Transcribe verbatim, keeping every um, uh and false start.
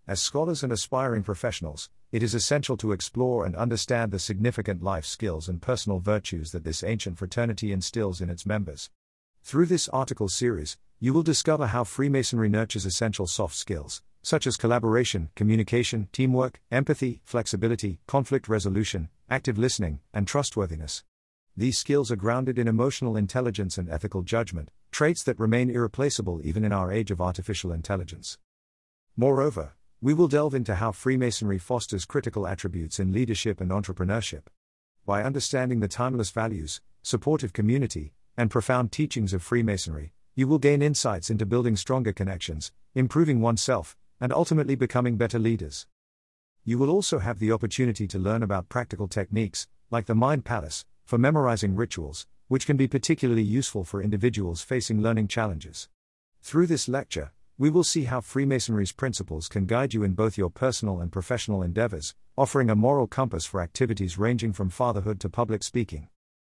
As scholars and aspiring professionals, it is essential to explore and understand the significant life skills and personal virtues that this ancient fraternity instills in its members. Through this article series, you will discover how Freemasonry nurtures essential soft skills, such as collaboration, communication, teamwork, empathy, flexibility, conflict resolution, active listening, and trustworthiness. These skills are grounded in emotional intelligence and ethical judgment, traits that remain irreplaceable even in our age of artificial intelligence. Moreover, we will delve into how Freemasonry fosters critical attributes in leadership and entrepreneurship. By understanding the timeless values, supportive community, and profound teachings of Freemasonry, you will gain insights into building stronger connections, improving oneself, and ultimately becoming better leaders. You will also have the opportunity to learn about practical techniques, like the Mind Palace, for memorizing rituals, which can be particularly useful for individuals facing learning challenges. Through this lecture, we will see how Freemasonry's principles can guide you in both your personal and professional endeavors, offering a moral compass for activities ranging from fatherhood to public speaking.